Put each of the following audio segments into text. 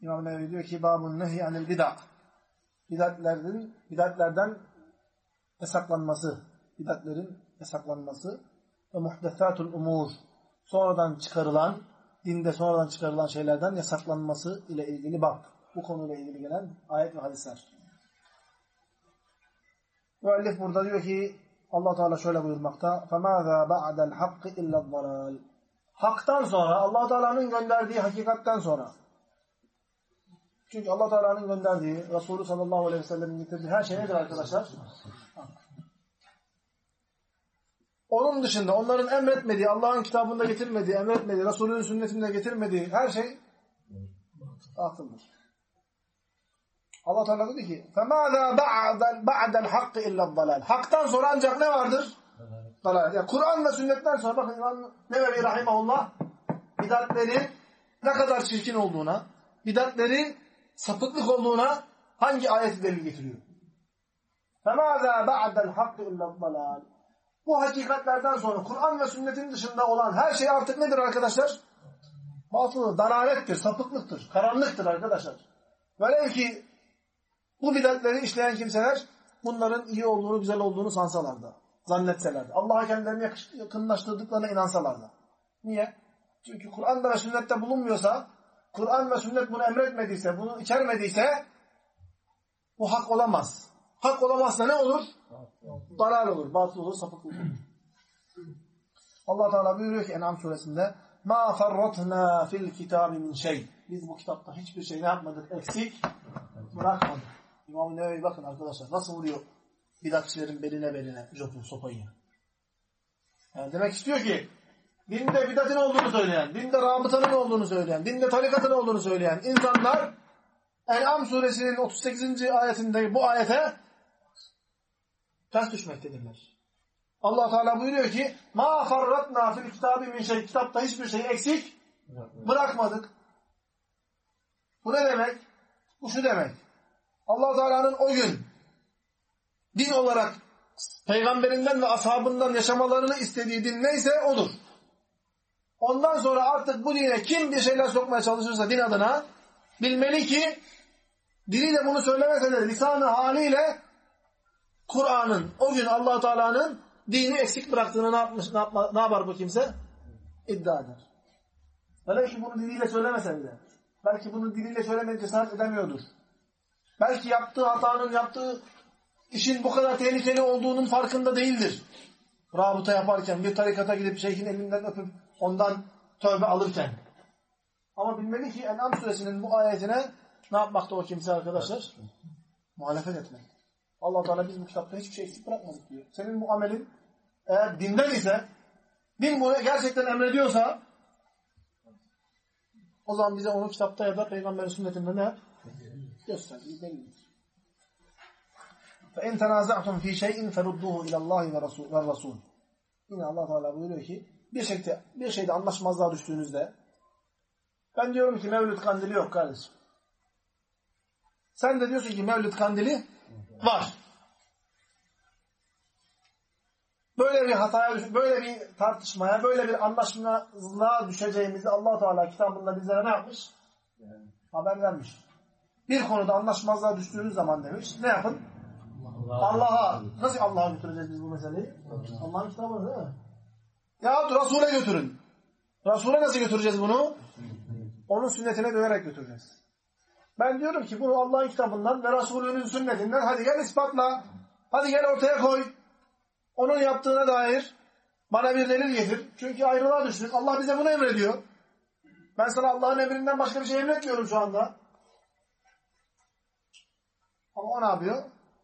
İmam Nevevi diyor ki babun nehy anil bid'a. Bid'atlerden yasaklanması, bid'atlerin yasaklanması ve muhdesatul umur, sonradan çıkarılan, dinde sonradan çıkarılan şeylerden yasaklanması ile ilgili bab. Bu konuyla ilgili gelen ayet ve hadisler. Müellif burada diyor ki Allah Teala şöyle buyurmakta: "Femâzâ ba'del hakkı illa'd-dalâl." Hak'tan sonra, Allah Teala'nın gönderdiği hakikatten sonra. Çünkü Allah Teala'nın gönderdiği, Resulü sallallahu aleyhi ve sellem'in getirdiği her şey nedir arkadaşlar? Onun dışında onların emretmediği, Allah'ın kitabında getirmediği, emretmediği, Resulünün sünnetinde getirmediği her şey batıldır. Allah Teala dedi ki: "Femâzâ ba'del hakkı illa'd-dalâl." Hak'tan sonra ancak ne vardır? Dalal. Yani Kur'an ve sünnetten sonra bakın İmam Nevevi rahimahullah bid'atlerin ne kadar çirkin olduğuna, bid'atlerin sapıklık olduğuna hangi ayeti delil getiriyor? فَمَاذَا بَعْدَ الْحَقِّ اِلَّا الضَّلَالِ. Bu hakikatlerden sonra Kur'an ve sünnetin dışında olan her şey artık nedir arkadaşlar? Batıldır, dalalettir, sapıklıktır, karanlıktır arkadaşlar. Velev ki bu bid'atleri işleyen kimseler bunların iyi olduğunu, güzel olduğunu sansalar da, zannetseler de, Allah'a kendilerini yakınlaştırdıklarına inansalar da. Niye? Çünkü Kur'an'da ve sünnette bulunmuyorsa, Kur'an ve sünnet bunu emretmediyse, bunu içermediyse bu hak olamaz. Hak olamazsa ne olur? Dalal olur, batıl olur, sapıklık olur. Allah Teala buyuruyor ki En'am suresinde: "Ma farratna fil kitabi min şey." Biz bu kitapta hiçbir şey ne yapmadık? Eksik bırakmadık. İmam-ı Nevevi bakın arkadaşlar nasıl vuruyor bidatçilerin beline jopu, sopayı. Yani demek istiyor ki dinde bidatın olduğunu söyleyen, dinde rabıtanın olduğunu söyleyen, dinde tarikatın olduğunu söyleyen insanlar En'am suresinin 38. ayetinde bu ayete ters düşmektedirler. Allah Teala buyuruyor ki: "Ma farratna fil kitabi min şey." Kitapta hiçbir şeyi eksik bırakmadık. Bu ne demek? Bu şu demek: Allah Teala'nın o gün din olarak peygamberinden ve ashabından yaşamalarını istediği din neyse odur. Ondan sonra artık bu dine kim bir şeyler sokmaya çalışırsa din adına bilmeli ki diliyle bunu söylemese de lisanı haliyle Kur'an'ın o gün Allah Teala'nın dini eksik bıraktığını ne yapar bu kimse? İddia eder. Belki bunu diliyle söylemese bile. Belki bunu diliyle söylemeye cesaret edemiyordur. Belki yaptığı hatanın, yaptığı işin bu kadar tehlikeli olduğunun farkında değildir. Rabıta yaparken, bir tarikata gidip şeyhin elinden öpüp ondan tövbe alırken. Ama bilmeli ki En'am suresinin bu ayetine ne yapmakta o kimse arkadaşlar? Muhalefet etmek. Allah Teala biz bu kitapta hiçbir şey eksik bırakmadık diyor. Senin bu amelin eğer dinden ise, din bunu gerçekten emrediyorsa o zaman bize onu kitapta ya da Peygamberin sünnetinde ne yap? Göster. Bellidir. فَاِنْ تَنَازَعْتُمْ ف۪ي شَيْءٍ فَرُدُّهُ اِلَى اللّٰهِ وَالرَّسُولِ. Yine Allah Teala buyuruyor ki bir şeyde anlaşmazlığa düştüğünüzde ben diyorum ki Mevlüt kandili yok kardeşim. Sen de diyorsun ki Mevlüt kandili var. Böyle bir hataya, böyle bir tartışmaya, böyle bir anlaşmazlığa düşeceğimizi Allah Teala kitabında bizlere ne yapmış? Haber vermiş. Bir konuda anlaşmazlığa düştüğünüz zaman demiş. Ne yapın? Allah'a. Nasıl Allah'a götüreceğiz biz bu meseleyi? Allah'ın kitabını değil mi? Yahut Resul'e götürün. Resul'e nasıl götüreceğiz bunu? Onun sünnetine dönerek götüreceğiz. Ben diyorum ki bunu Allah'ın kitabından ve Resulünün sünnetinden hadi gel ispatla. Hadi gel ortaya koy. Onun yaptığına dair bana bir delil getir. Çünkü ayrılığa düştük. Allah bize bunu emrediyor. Ben sana Allah'ın emrinden başka bir şey emretmiyorum şu anda. Ama o ne yapıyor?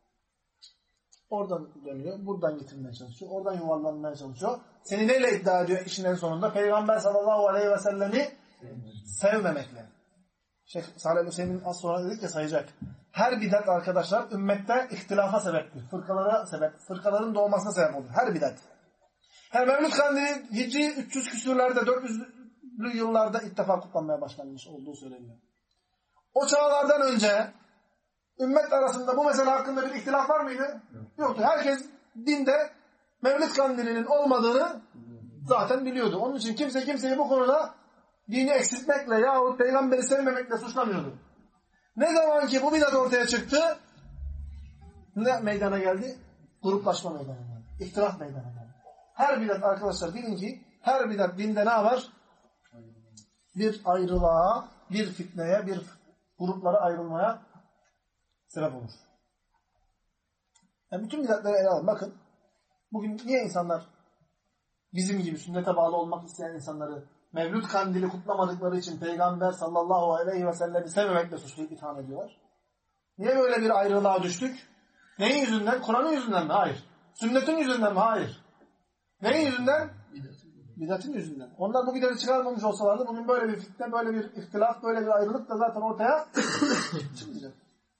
Oradan dönüyor. Buradan getirmeye çalışıyor. Oradan yuvarlanmaya çalışıyor. Seni neyle iddia ediyor işin en sonunda? Peygamber sallallahu aleyhi ve sellemi sevmemekle. Şeyh Salih Hüseyin az sonra dedik ya sayacak. Her bidat arkadaşlar ümmette ihtilafa sebeptir. Fırkaların doğmasına sebep olur. Her bidat. Her Mevlüt Kandili Hicri 300 küsürlerde 400'lü yıllarda ilk defa kutlanmaya başlanmış olduğu söyleniyor. O çağlardan önce ümmet arasında bu mesele hakkında bir ihtilaf var mıydı? Yoktu. Herkes dinde Mevlüt Kandili'nin olmadığını zaten biliyordu. Onun için kimse kimseyi bu konuda dini eksiltmekle yahut peygamberi sevmemekle suçlamıyordu. Ne zaman ki bu bidat ortaya çıktı, ne meydana geldi? Gruplaşma meydana geldi. İhtilaf meydana geldi. Her bidat arkadaşlar bilin ki, her bidat dinde ne var? Bir ayrılığa, bir fitneye, bir gruplara ayrılmaya sebep olur. Yani bütün bidatları ele alın. Bakın, bugün niye insanlar bizim gibi sünnete bağlı olmak isteyen insanları Mevlüd kandili kutlamadıkları için Peygamber sallallahu aleyhi ve sellem'i sevmemekle suçlayıp itham ediyorlar? Niye böyle bir ayrılığa düştük? Neyin yüzünden? Kur'an'ın yüzünden mi? Hayır. Sünnetin yüzünden mi? Hayır. Neyin yüzünden? Bidatın yüzünden. Onlar bu bidatı çıkarmamış olsalardı bugün böyle bir fitne, böyle bir ihtilaf, böyle bir ayrılık da zaten ortaya çıkmayacak.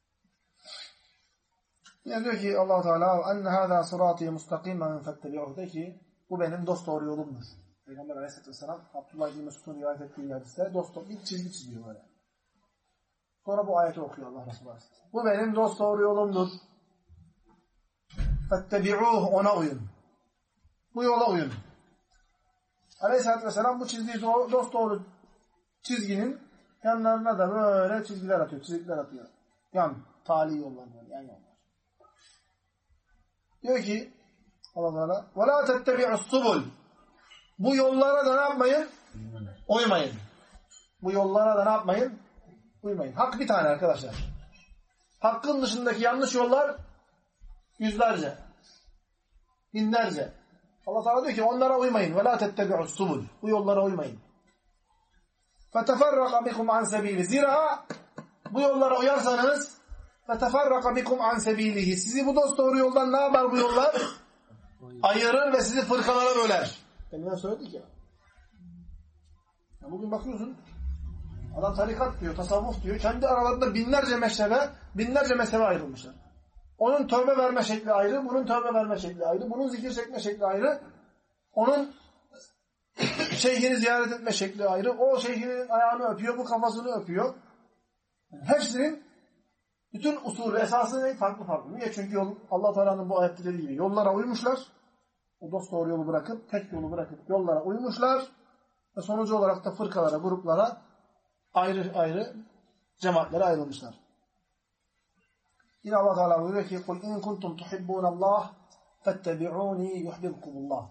Yani diyor ki Allah-u Teala enne hâzâ sırâtî mustakimen fettebi'uhu, de ki bu benim dosdoğru yolumdur. Peygamber Aleyhisselatü Vesselam Abdullah İbni Mesud'un rivayet ettiği hadiste dosdoğru bir çizgi çiziyor böyle. Sonra bu ayeti okuyor Allah Resulü Aleyhisselam. Bu benim dosdoğru yolumdur. Fettebi'uhu, ona uyun. Bu yola uyun. Aleyhisselatü Vesselam bu çizdiği dosdoğru çizginin yanlarına da böyle çizgiler atıyor, çizgiler atıyor. Yan, tali yollar var, yan yollar. Diyor ki Allah Teala وَلَا تَتَّبِعُ السُّبُلِ, bu yollara da ne yapmayın? Uymayın. Bu yollara da ne yapmayın? Uymayın. Hak bir tane arkadaşlar. Hakkın dışındaki yanlış yollar yüzlerce, binlerce. Allah Teala diyor ki onlara uymayın. وَلَا تَتَّبِعُ السُّبُلِ, bu yollara uymayın. فَتَفَرَّقَ بِكُمْ عَنْ سَب۪يلِ, zira bu yollara uyarsanız فَتَفَرَّقَ بِكُمْ عَنْ سَب۪يلِهِ, sizi bu dosdoğru yoldan ne yapar bu yollar? Ayırır ve sizi fırkalara böler. Deminden söyledik ya. Bugün bakıyorsun, adam tarikat diyor, tasavvuf diyor, kendi aralarında binlerce meşrebe, binlerce mezhebe ayrılmışlar. Onun tövbe verme şekli ayrı, bunun tövbe verme şekli ayrı, bunun zikir çekme şekli ayrı, onun şeyhini ziyaret etme şekli ayrı, o şeyhinin ayağını öpüyor, bu kafasını öpüyor. Hepsinin bütün usulü, esası farklı farklı. Niye? Çünkü Allah Teala'nın bu ayette dediği gibi yollara uymuşlar. O dosdoğru yolu bırakıp, tek yolu bırakıp yollara uymuşlar. Ve sonucu olarak da fırkalara, gruplara, ayrı ayrı cemaatlere ayrılmışlar. Yine Allah Teala buyuruyor ki قُلْ اِنْ كُنْتُمْ تُحِبُّونَ اللّٰهِ فَاتَّبِعُونِي يُحْبِبْكُمُ اللّٰهِ.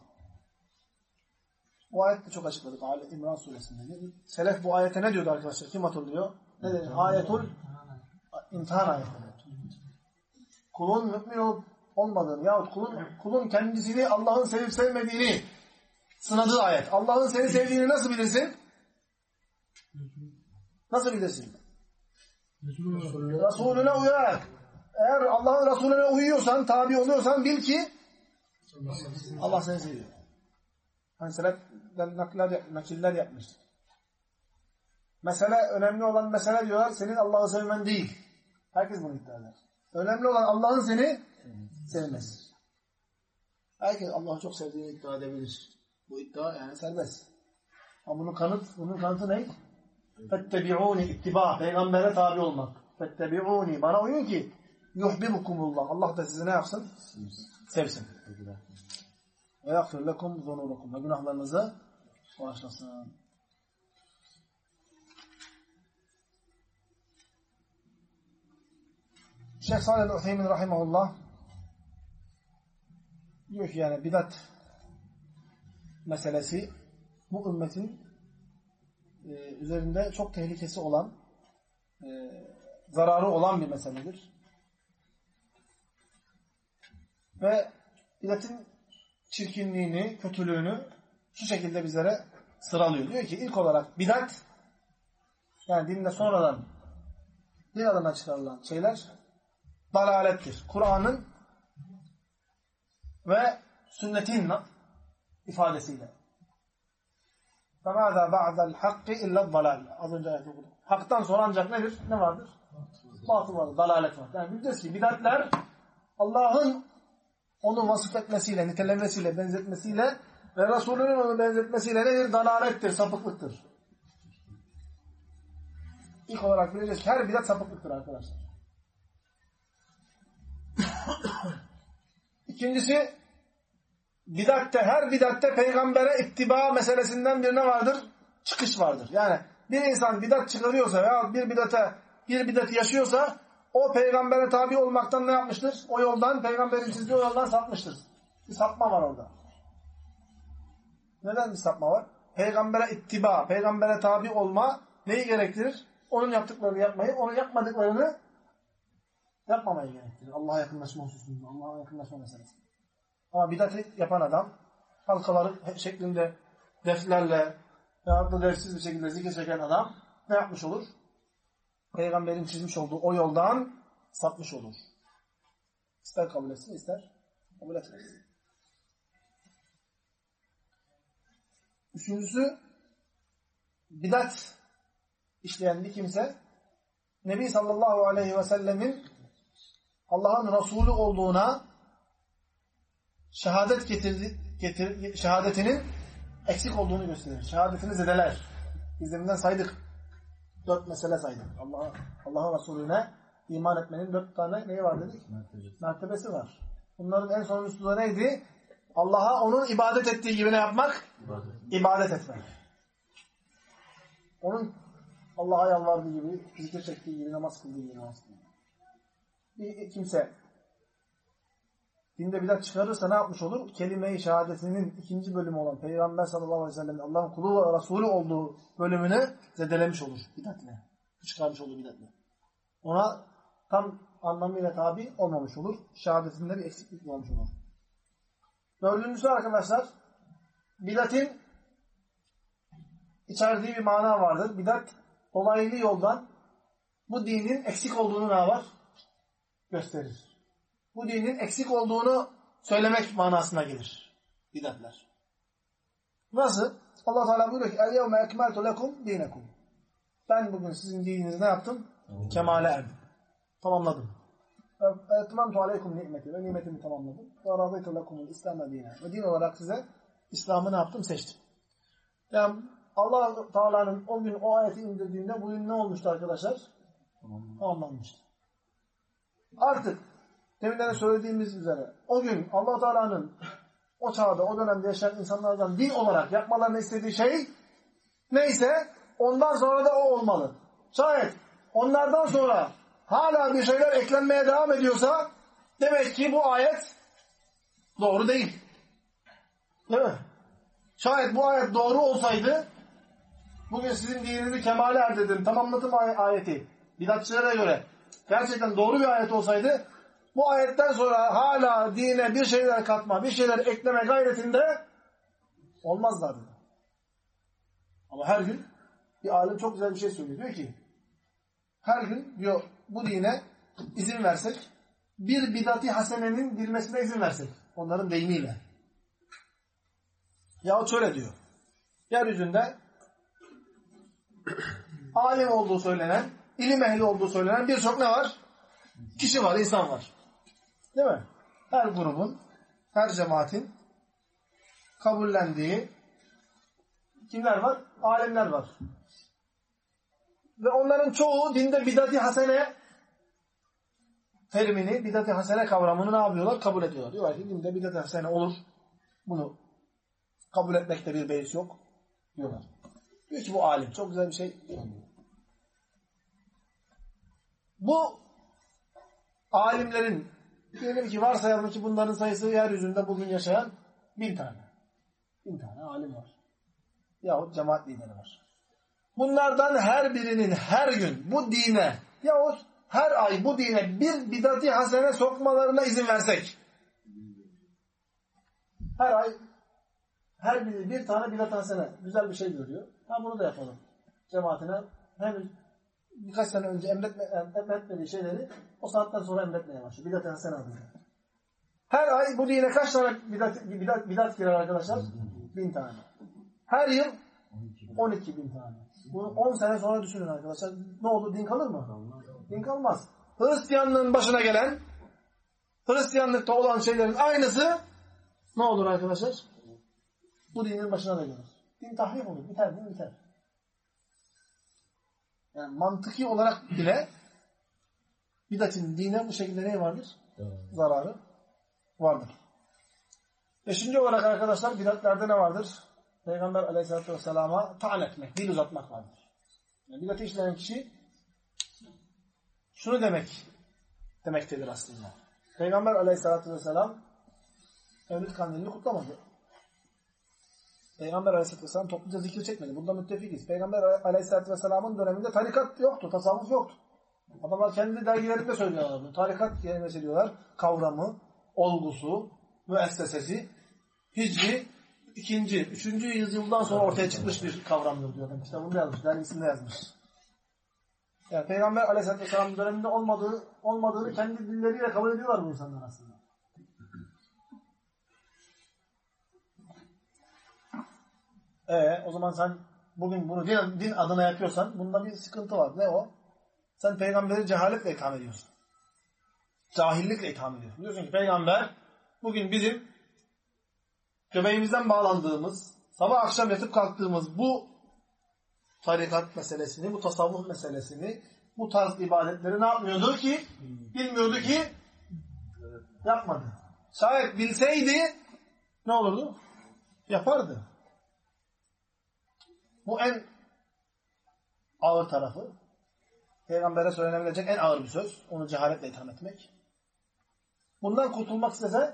Bu ayette çok açıkladık. Ali İmran suresinde. Selef bu ayete ne diyordu arkadaşlar? Kim hatırlıyor? Ne dedi? Ayetul imtihan ayeti. Kulun mümin olup olmadığını yahut kulun kendisini Allah'ın sevip sevmediğini sınadığı ayet. Allah'ın seni sevdiğini nasıl bilirsin? Nasıl bilirsin? Resulüne uyarak. Eğer Allah'ın Resulüne uyuyorsan, tabi oluyorsan bil ki Allah seni seviyor. Hani seleften nakiller yapmıştık. Mesele, önemli olan mesele diyorlar, senin Allah'ı sevmen değil. Herkes bunu iddia eder. Önemli olan Allah'ın seni sevmesi. Herkes Allah'ı çok sevdiğini iddia edebilir. Bu iddia yani serbest. Ama bunun kanıtı ne? Fettebi'uni, ittiba, peygambere tabi olmak. Fettebi'uni, bana uyun ki yuhbibukumullah. Allah da sizi ne yapsın? Sevsin. Ve yagfir lekum zunubakum. Ve günahlarınızı bağışlasın. Şeyh Salih el-Utheymin rahimahullah diyor ki yani bidat meselesi bu ümmetin üzerinde çok tehlikesi olan, zararı olan bir meseledir. Ve bidatın çirkinliğini, kötülüğünü şu şekilde bizlere sıralıyor. Diyor ki ilk olarak bidat, yani dinde sonradan din adına çıkarılan şeyler dalalettir. Kur'an'ın ve sünnetin ifadesiyle. فَمَاذَا بَعْدَ الْحَقِّ اِلَّا الضَّلَالِ. Az önce ayet okudum. Hak'tan sonra ancak nedir? Ne vardır? Batıl vardır, dalalet var. Yani bileceğiz ki bidatler Allah'ın onu vasıf etmesiyle, nitelemesiyle, benzetmesiyle ve Resulünün onu benzetmesiyle nedir? Dalalettir, sapıklıktır. İlk olarak bileceğiz ki her bidat sapıklıktır arkadaşlar. İkincisi, her bidatte peygambere ittiba meselesinden birine vardır, çıkış vardır. Yani bir insan bidat çıkarıyorsa veya bir bidate bir bid'ati yaşıyorsa o peygambere tabi olmaktan ne yapmıştır? O yoldan, peygamberin çizdiği o yoldan sapmıştır. Bir sapma var orada. Neden bir sapma var? Peygambere ittiba, peygambere tabi olma neyi gerektirir? Onun yaptıklarını yapmayı, onun yapmadıklarını yapmamayı gerektirir. Allah'a yakınlaşma hususunda, Allah'a yakınlaşma meselesi. Ama bid'ati yapan adam, halkaları şeklinde deflerle veyahut da defsiz bir şekilde zikir çeken adam ne yapmış olur? Peygamberin çizmiş olduğu o yoldan sapmış olur. İster kabul etsin, ister kabul etmesin. Üçüncüsü, bid'at işleyen bir kimse, Nebi sallallahu aleyhi ve sellemin Allah'ın Resulü olduğuna şehadetinin eksik olduğunu gösterir. Şehadetini zedeler. Biz deminden saydık. 4 mesele saydık. Allah'ın Resulüne iman etmenin 4 tane neyi var dedik? Mertebesi var. Bunların en sonuncusu da neydi? Allah'a onun ibadet ettiği gibi ne yapmak? İbadet etmek. Onun Allah'a yalvardığı gibi, zikir çektiği gibi, namaz kıldığı gibi namaz kıldığı. Bir kimse dinde bidat çıkarırsa ne yapmış olur? Kelime-i şehadetinin 2. bölümü olan Peygamber sallallahu aleyhi ve sellem'in Allah'ın kulu ve Resulü olduğu bölümünü zedelemiş olur bidatle. Çıkarmış olur bidatle. Ona tam anlamıyla tabi olmamış olur. Şehadetinde bir eksiklik olmuş olur. Dördüncüsü arkadaşlar, bidatin içerdiği bir mana vardır. Bidat dolaylı yoldan bu dinin eksik olduğunu ne var? Gösterir. Bu dinin eksik olduğunu söylemek manasına gelir. Bidatler. Nasıl? Allah Teala buyuruyor ki "El-yevme ekmeltu lekum dinekum." Ben bugün sizin dininizi ne yaptım? Kemale erdim. Tamamladım. "Etmemtu aleykum nimeti." Ve nimetimi tamamladım. "Ve radıytu lekumul İslam'e dine." Ve din olarak size İslam'ı ne yaptım? Seçtim. Yani Allah Teala'nın o gün o ayeti indirdiğinde bu din ne olmuştu arkadaşlar? Tamamlanmıştı. Artık deminden de söylediğimiz üzere o gün Allah Teala'nın o çağda, o dönemde yaşayan insanlardan din olarak yapmalarını istediği şey neyse ondan sonra da o olmalı. Şayet onlardan sonra hala bir şeyler eklenmeye devam ediyorsa demek ki bu ayet doğru değil. Değil mi? Şayet bu ayet doğru olsaydı bugün sizin dininizi kemale erdirdim, tamamladım ayeti bidatçılara göre gerçekten doğru bir ayet olsaydı bu ayetten sonra hala dine bir şeyler katma, bir şeyler ekleme gayretinde olmazlardı. Ama her gün bir alim çok güzel bir şey söylüyor. Diyor ki her gün diyor bu dine izin versek, bir bidati hasenenin bilmesine izin versek. Onların deyimiyle. Yahut şöyle diyor. Yeryüzünde alim olduğu söylenen, ilim ehli olduğu söylenen birçok ne var? Kişi var, insan var. Değil mi? Her grubun, her cemaatin kabullendiği kimler var? Alimler var. Ve onların çoğu dinde bid'at-i hasene terimini, bid'at-i hasene kavramını ne yapıyorlar? Kabul ediyorlar. Diyorlar ki dinde bid'at-i hasene olur. Bunu kabul etmekte bir beis yok. Diyorlar. Diyor ki bu alim. Çok güzel bir şey. Bu alimlerin diyelim ki varsayalım ki bunların sayısı yeryüzünde bugün yaşayan 1000 tane. 1000 tane alim var. Yahut cemaat lideri var. Bunlardan her birinin her gün bu dine yahut her ay bu dine bir bid'at-i hasene sokmalarına izin versek. Her ay her biri bir tane bid'at-i hasene güzel bir şey görüyor. Ha bunu da yapalım. Cemaatine hem birkaç sene önce emretmediği şeyleri o saatten sonra emretmeye başlıyor. Bid'at-i hasene adıyla. Her ay bu dine kaç tane bid'at girer arkadaşlar? 1000 tane. Her yıl 12.000 tane. Bunu 10 sene sonra düşünün arkadaşlar. Ne oldu? Din kalır mı? Din kalmaz. Hristiyanlığın başına gelen, Hristiyanlıkta olan şeylerin aynısı ne olur arkadaşlar? Bu dinin başına da gelir. Din tahrif olur. Biter, din biter. Yani mantıki olarak bile bid'atin dine bu şekilde ne vardır? Zararı vardır. 5. olarak arkadaşlar bid'atlerde ne vardır? Peygamber aleyhissalatü vesselama ta'an etmek, dil uzatmak vardır. Yani bid'ati işleyen kişi şunu demektedir aslında. Peygamber aleyhissalatü vesselam Mevlid kandilini kutlamadı. Peygamber aleyhissalatü vesselam topluca zikir çekmedi. Bunda müttefikiz. Peygamber aleyhissalatü vesselamın döneminde tarikat yoktu, tasavvuf yoktu. Adamlar kendi dergilerinde söylüyorlar bunu. Tarikat kelimesi diyorlar. Kavramı, olgusu, müessesesi, Hicri 2. 3. yüzyıldan sonra ortaya çıkmış bir kavramdır diyor. Kitabında yazmış, dergisinde yazmış. Yani Peygamber aleyhissalatü vesselam döneminde olmadığını kendi dilleriyle kabul ediyorlar bu insanlar aslında. O zaman sen bugün bunu din adına yapıyorsan bunda bir sıkıntı var. Ne o? Sen peygamberi cehaletle itham ediyorsun. Cahillikle itham ediyorsun. Diyorsun ki peygamber bugün bizim göbeğimizden bağlandığımız, sabah akşam yatıp kalktığımız bu tarikat meselesini, bu tasavvuf meselesini, bu tarz ibadetleri ne yapmıyordu ki? Bilmiyordu ki yapmadı. Şayet bilseydi ne olurdu? Yapardı. Bu en ağır tarafı. Peygambere söylenebilecek en ağır bir söz. Onu cehaletle itham etmek. Bundan kurtulmak istese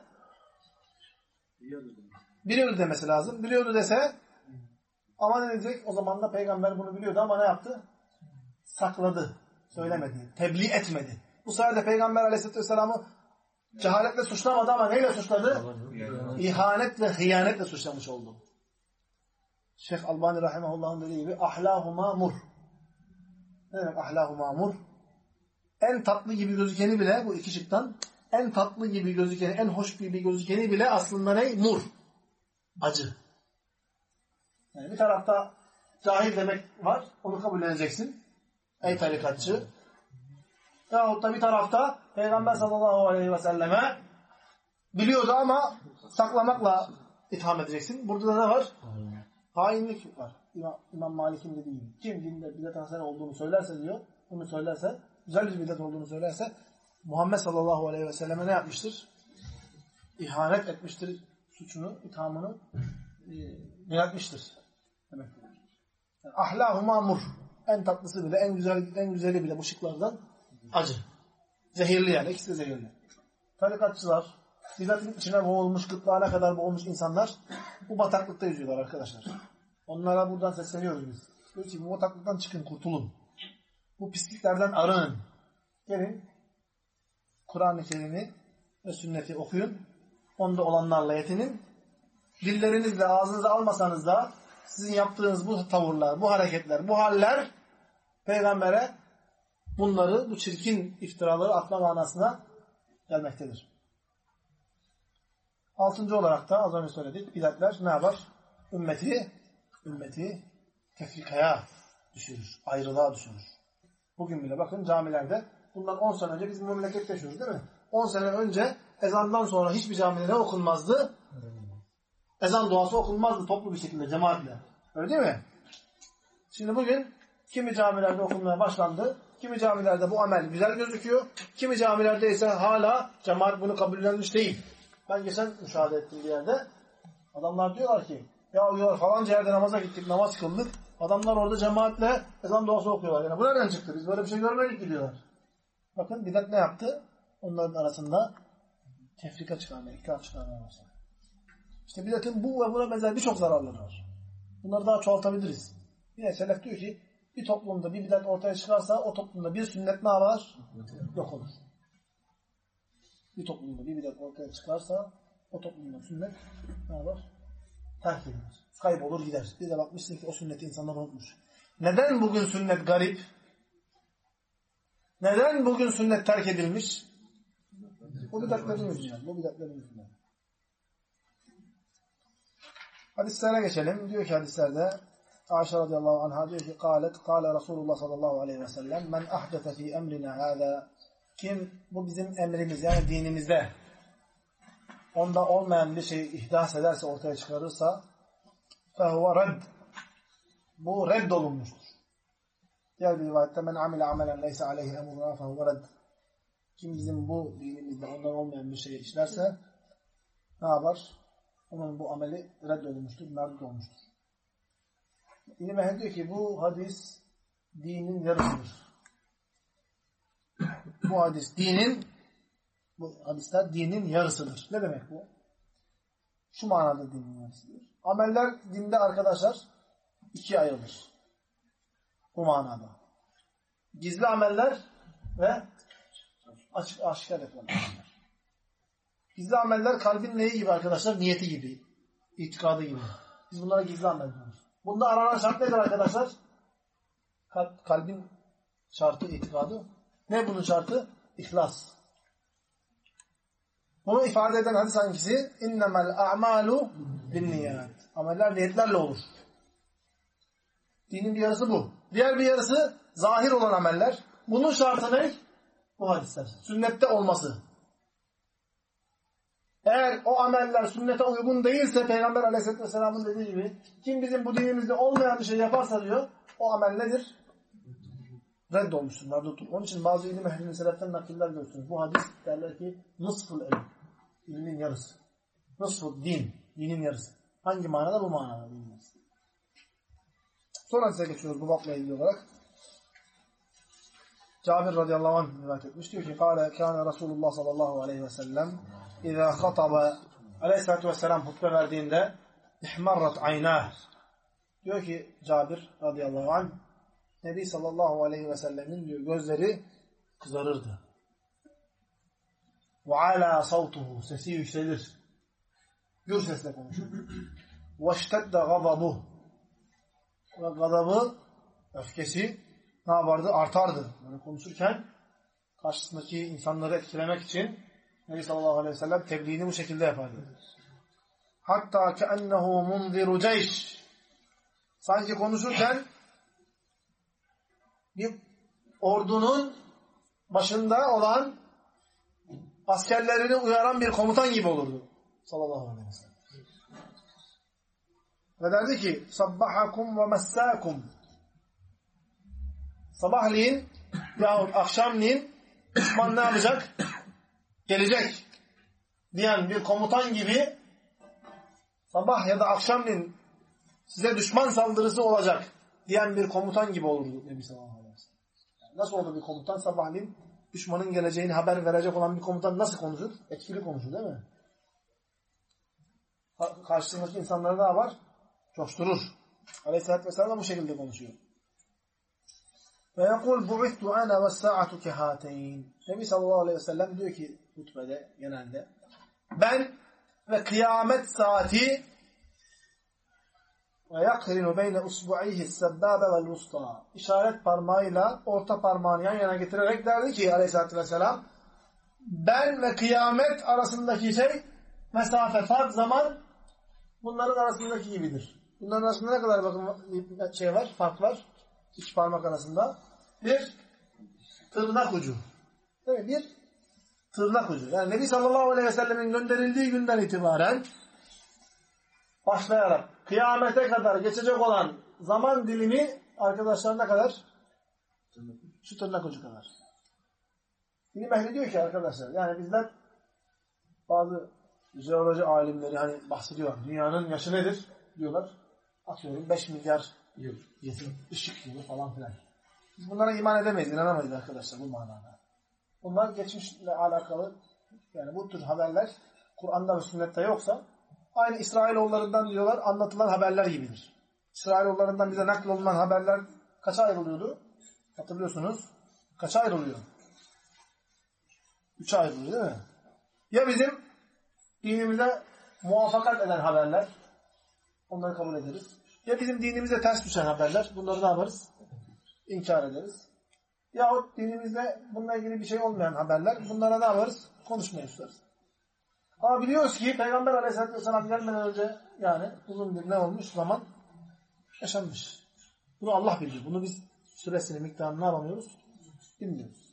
biliyordu demesi lazım. Biliyordu dese ama ne diyecek? O zaman da peygamber bunu biliyordu ama ne yaptı? Sakladı. Söylemedi. Tebliğ etmedi. Bu sayede peygamber aleyhisselatü vesselam'ı cehaletle suçlamadı ama neyle suçladı? İhanet ve hıyanetle suçlamış oldu. Şeyh Albani rahimahullah'ın dediği gibi ahlahu mamur. Ne demek ahlahu mamur? En tatlı gibi gözükeni bile bu iki şıktan en tatlı gibi gözükeni, en hoş gibi gözükeni bile aslında ne? Mur. Acı. Yani bir tarafta cahil demek var. Onu kabul edeceksin. Ey tarikatçı. Yahut da bir tarafta Peygamber sallallahu aleyhi ve selleme biliyordu ama saklamakla itham edeceksin. Burada da ne var? Hainlik var. İmam Malik'in dediği gibi. Kim dinde bidat hasene olduğunu söylerse diyor, bunu söylerse, güzel bir bidat olduğunu söylerse Muhammed sallallahu aleyhi ve selleme ne yapmıştır? İhanet etmiştir. Suçunu, ithamını yönetmiştir. Demektir. Yani ahlahu mamur. En tatlısı bile, en güzeli bile bu şıklardan acı. Zehirli yani. İkisi de zehirli. Tarikatçılar, bidatın içine boğulmuş, gırtlağına kadar boğulmuş insanlar bu bataklıkta yüzüyorlar arkadaşlar. Onlara buradan sesleniyoruz biz. Diyoruz ki bu bataklıktan çıkın, kurtulun. Bu pisliklerden arının. Gelin, Kur'an-ı Kerim'i ve sünneti okuyun. Onda olanlarla yetinin. Dillerinizle ağzınıza almasanız da sizin yaptığınız bu tavırlar, bu hareketler, bu haller Peygamber'e bunları, bu çirkin iftiraları atma manasına gelmektedir. 6. olarak da az önce söyledik. Bidatler ne yapar? Ümmeti tefrikaya düşürür. Ayrılığa düşürür. Bugün bile bakın camilerde bundan 10 sene önce biz memlekette yaşıyoruz değil mi? 10 sene önce ezandan sonra hiçbir camide ne okunmazdı? Ezan duası okunmazdı toplu bir şekilde, cemaatle. Öyle değil mi? Şimdi bugün kimi camilerde okunmaya başlandı. Kimi camilerde bu amel güzel gözüküyor. Kimi camilerde ise hala cemaat bunu kabullenmiş değil. Ben geçen müşahede ettim bir yerde. Adamlar diyorlar ki ya diyorlar falanca yerde namaza gittik, namaz kıldık. Adamlar orada cemaatle ezan duası okuyorlar. Yani bu nereden çıktı? Biz böyle bir şey görmedik gidiyorlar. Bakın bidat ne yaptı? Onların arasında tefrika çıkarmaya, ihtilaf çıkarmaya başladı. İşte bidatın bu ve buna benzer birçok zararları var. Bunları daha çoğaltabiliriz. Yine selef diyor ki bir toplumda bir bidat ortaya çıkarsa o toplumda bir sünnet ne var? Yok olur. Bir toplumda bir bidat ortaya çıkarsa o toplumda sünnet ne var? Terk edilir. Kaybolur gider. Bir de bakmışsın ki o sünneti insanlar unutmuş. Neden bugün sünnet garip? Neden bugün sünnet terk edilmiş? Bu bidatlerin yüzünden. Bu bidatlerin yüzünden. Hadislere geçelim. Diyor ki hadislerde Ayşe radıyallahu anha diyor ki kâle Resulullah sallallahu aleyhi ve sellem men ahdete fî emrina hâzâ kim bu bizim emrimiz yani dinimizde onda olmayan bir şey ihdas ederse ortaya çıkarırsa fehuve redd bu reddolunmuştur. Diğer bir rivayette men amile amelen leyse aleyhi emruna fehuve redd kim bizim bu dinimizde ondan olmayan bir şey işlerse ne yapar? Onun bu ameli reddolunmuştur, merdut olmuştur. İlim ehli diyor ki bu hadis dinin yarısıdır. Bu hadisler dinin yarısıdır. Ne demek bu? Şu manada dinin yarısıdır. Ameller dinde arkadaşlar ikiye ayrılır. Bu manada. Gizli ameller ve aşikar yapılan ameller. Gizli ameller kalbin neyi gibi arkadaşlar? Niyeti gibi. İtikadı gibi. Biz bunlara gizli amel diyoruz. Bunda aranan şart nedir arkadaşlar? Kalbin şartı, itikadı. Ne bunun şartı? İhlas. Bunu ifade eden hadis hangisi? İnnemel a'malu binniyat. Ameller niyetlerle olur. Dinin bir yarısı bu. Diğer bir yarısı zahir olan ameller. Bunun şartı ne? Bu hadisler. Sünnette olması. Eğer o ameller sünnete uygun değilse Peygamber Aleyhisselatü Vesselam'ın dediği gibi kim bizim bu dinimizde olmayan bir şey yaparsa diyor o amel nedir? Reddolmuştur, merduttur. Onun için bazı ilim ehlinin seleften nakiller görürsünüz. Bu hadis derler ki nısful ilim. İlmin yarısı. Nısful din. Dinin yarısı. Hangi manada? Bu manada. Dinin yarısı. Sonra size geçiyoruz bu babla ilgili olarak. Cabir radıyallahu anh rivayet etmiş. Diyor ki kâne Resulullah sallallahu aleyhi ve sellem İzâ khataba aleyhissalatu vesselam hutbe verdiğinde ihmarrat aynâh. Diyor ki Cabir radıyallahu anh Nebi sallallahu aleyhi ve sellemin diyor gözleri kızarırdı. Ve alâ savtuhu sesi yükselir. Gür sesle konuşur. Ve iştedde gadabuh. Ve gadabı, öfkesi ne yapardı? Artardı. Böyle konuşurken karşısındaki insanları etkilemek için Nebi sallallahu aleyhi ve sellem tebliğini bu şekilde yapardı. Hatta keennehu munziru ceyş. Sanki konuşurken bir ordunun başında olan askerlerini uyaran bir komutan gibi olurdu. Sallallahu aleyhi ve sellem. Ve derdi ki sabbahakum ve messâkum. Sabahleyin yahut akşamleyin düşman ne yapacak? Gelecek diyen bir komutan gibi sabah ya da akşamleyin size düşman saldırısı olacak diyen bir komutan gibi olurdu Nebi sallallahu aleyhi ve sellem. Nasıl olur bir komutan? Sabahleyin düşmanın geleceğini haber verecek olan bir komutan nasıl konuşur? Etkili konuşur değil mi? Karşısındaki insanları ne var? Coşturur. Aleyhisselatü vesselam bu şekilde konuşuyor. Ve yekul bu'ittu ana ve sa'atu kehateyn. Nebi sallallahu aleyhi ve sellem diyor ki hutbede genelde ben ve kıyamet saati ve yakrinu beyne usbu'ayhi sebbabe vel vusta. İşaret parmağıyla orta parmağını yan yana getirerek derdi ki aleyhissalatü vesselam ben ve kıyamet arasındaki şey mesafe, fark, zaman bunların arasındaki gibidir. Bunların arasında ne kadar bakın şey var, fark var. İki parmak arasında. Bir tırnak ucu. Değil mi? Bir tırnak ucu. Yani Nebi sallallahu aleyhi ve sellemin gönderildiği günden itibaren başlayarak kıyamete kadar geçecek olan zaman dilimi arkadaşlar ne kadar? Şu tırnak ucu kadar. İlim ehli diyor ki arkadaşlar yani bizler bazı jeoloji alimleri hani bahsediyor. Dünyanın yaşı nedir? Diyorlar. Atıyorum 5 milyar yıl. Işık yılı falan filan. Biz bunlara iman edemeyiz, inanamayız arkadaşlar bu manada. Bunlar geçmişle alakalı yani bu tür haberler Kur'an'da ve sünnette yoksa aynı İsrailoğullarından diyorlar anlatılan haberler gibidir. İsrailoğullarından bize naklolunan haberler kaça ayrılıyordu? Hatırlıyorsunuz. Kaça ayrılıyor? 3'e ayrılıyor değil mi? Ya bizim dinimize muvaffakat eden haberler onları kabul ederiz. Ya bizim dinimize ters düşen haberler bunları ne yaparız? İnkar ederiz. Yahut dinimizde bununla ilgili bir şey olmayan haberler bunlara ne yaparız? Konuşmayı tutarız. Ama biliyoruz ki Peygamber Aleyhisselatü Vesselam gelmeden önce yani uzun bir ne olmuş zaman yaşanmış. Bunu Allah bilir. Bunu biz süresini, miktarını ne yapamıyoruz? Bilmiyoruz.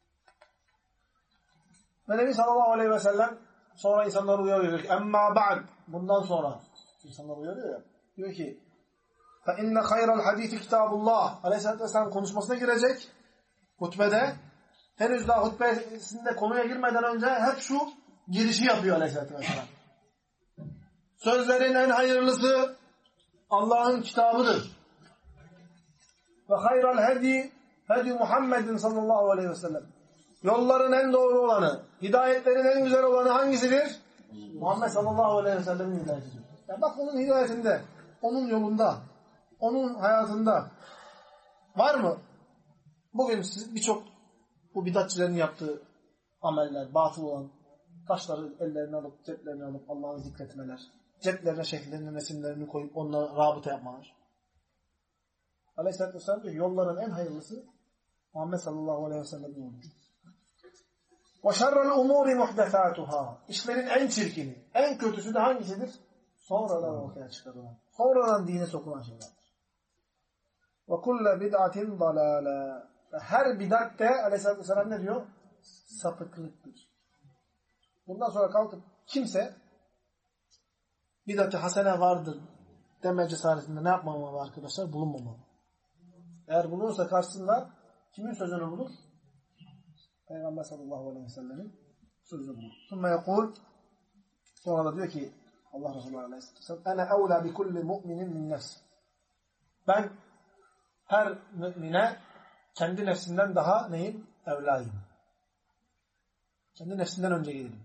Ve Nebi sallallahu aleyhi ve sellem sonra insanları uyarıyor. Emma ba'd. Bundan sonra insanları uyarıyor ya. Diyor ki فَاِنَّ خَيْرَ الْحَد۪يثِ كِتَابُ اللّٰهِ Aleyhisselatü Vesselam konuşmasına girecek. Hutbede. Henüz daha hutbesinde konuya girmeden önce hep şu girişi yapıyor Aleyhisselatü Vesselam. Sözlerin en hayırlısı Allah'ın kitabıdır. Ve hayral hedi hedi Muhammedin sallallahu aleyhi ve sellem. Yolların en doğru olanı, hidayetlerin en güzel olanı hangisidir? Muhammed sallallahu aleyhi ve sellem'in hidayetidir. Ya bak onun hidayetinde, onun yolunda, onun hayatında var mı? Bugün siz birçok bu bidatçilerin yaptığı ameller, batıl olan taşları ellerine alıp, ceplerine alıp Allah'ı zikretmeler, ceplerine şekillerini, resimlerini koyup onunla rabıta yapmalar. Aleyhisselatü Vesselam diyor, yolların en hayırlısı Muhammed sallallahu aleyhi ve sellem'in yoludur. وَشَرَّ الْاُمُورِ مُحْدَثَاتُهَا İşlerin en çirkini, en kötüsü de hangisidir? Sonradan ortaya çıkarılan, sonradan dine sokulan şeylerdir. وَكُلَّ بِدْعَةٍ ضَلَالًا Her bidat de Aleyhisselatü Vesselam ne diyor? Sapıklıktır. Bundan sonra kalkıp kimse bidat-ı hasene vardır deme cesaretinde ne yapmamalı arkadaşlar? Bulunmamalı. Eğer bulunursa karşısında kimin sözünü bulur? Peygamber sallallahu aleyhi ve sellem'in sözünü bulur. Sonra da diyor ki Allah Resulü aleyhisselam Ene evlâ bi kulli mu'minin min nefs. Ben her mümine kendi nefsinden daha neyim? Evlayım. Kendi nefsinden önce gelirim.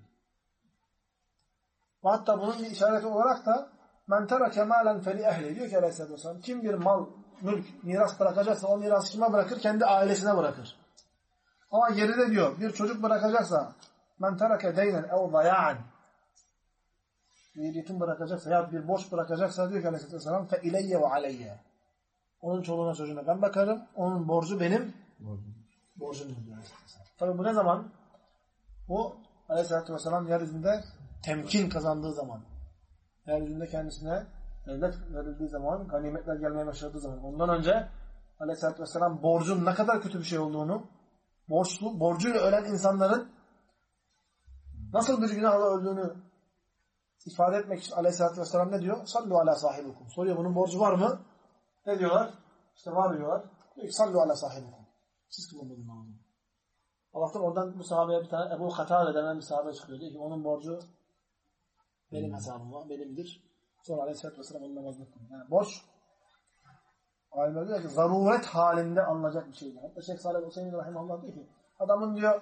Ve hatta bunun bir işareti olarak da men terake mâlen feli ehli diyor ki aleyhisselatü vesselam kim bir mal, mülk, miras bırakacaksa o mirası kime bırakır? Kendi ailesine bırakır. Ama geride diyor bir çocuk bırakacaksa men terake deynen ev daya'an bir yetim bırakacaksa ya bir borç bırakacaksa diyor ki aleyhisselatü vesselam fe ileyye ve aleyye onun çoluğuna çocuğuna ben bakarım onun borcu benim borcumdur diyor aleyhisselatü vesselam. Tabi bu ne zaman? Bu aleyhisselatü vesselam yeryüzünde temkin kazandığı zaman yeryüzünde kendisine devlet verildiği zaman ganimetler gelmeye başladığı zaman ondan önce aleyhisselatü vesselam borcun ne kadar kötü bir şey olduğunu borcuyla ölen insanların nasıl bir günahla öldüğünü ifade etmek için aleyhissalatü vesselam ne diyor? Sallu ala sahibukum. Soruyor bunun borcu var mı? Ne diyorlar? İşte var diyorlar. Diyor ki sallu ala sahibukum. Siz kılın bunun namazını. Allah'tan oradan bu sahabeye bir tane Ebu Katade denen bir sahabe çıkıyor. Diyor ki onun borcu benim hesabıma, benimdir. Sonra aleyhissalatü vesselam onun namazını kılıyor. Yani borç alimler diyor ki zaruret halinde alınacak bir şeydir. Hatta Şeyh Salih Hüseyin Rahimahullah diyor ki adamın diyor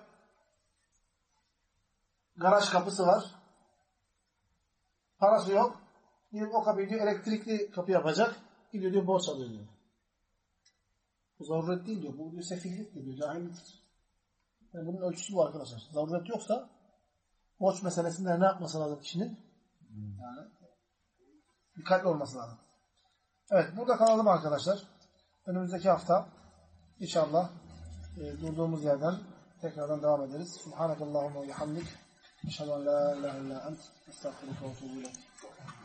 garaj kapısı var. Parası yok. Gidip o kapıyı diyor elektrikli kapı yapacak. Gidiyor diyor borç alıyor diyor. Bu zaruret değil diyor. Bu diyor sefihlik diyor. Cahilliktir. Yani bunun ölçüsü bu arkadaşlar. Zaruret yoksa borç meselesinde ne yapması lazım kişinin? Yani dikkatli olması lazım. Evet, burada kalalım arkadaşlar. Önümüzdeki hafta inşallah durduğumuz yerden tekrardan devam ederiz. Subhanakallahumma ve bihamdik. Eşhedü en la ilahe illa ent. Estağfirullah ve etûbü ileyk.